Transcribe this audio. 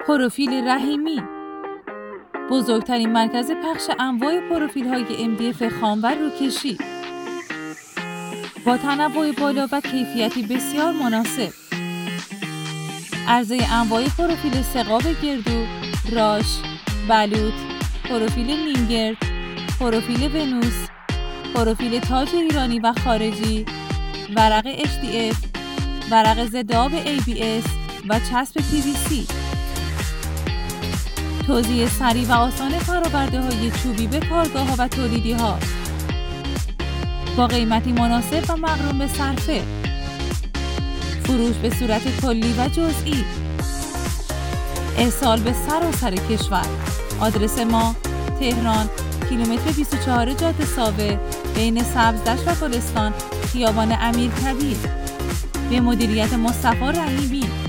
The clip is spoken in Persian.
پروفیل رحیمی، بزرگترین مرکز پخش انواع پروفیل‌های MDF خام و روکشی با تنوع بالا و کیفیتی بسیار مناسب. عرضه انواع پروفیل ثقاب گردو، راش، بلوط، پروفیل نیمگرد، پروفیل ونوس، پروفیل تاج ایرانی و خارجی، ورق HDF، ورق ضد آب ABS و چسب PVC. توزیع سریع و آسان فرآورده‌های چوبی به کارگاه‌ها و تولیدی‌ها با قیمتی مناسب و مقرون به صرفه. فروش به صورت کلی و جزئی. ارسال به سراسر کشور. آدرس ما تهران، کیلومتر 24 جاده ساوه، بین سبزدشت و گلستان، خیابان امیرکبیر. به مدیریت مصطفی رحیمی.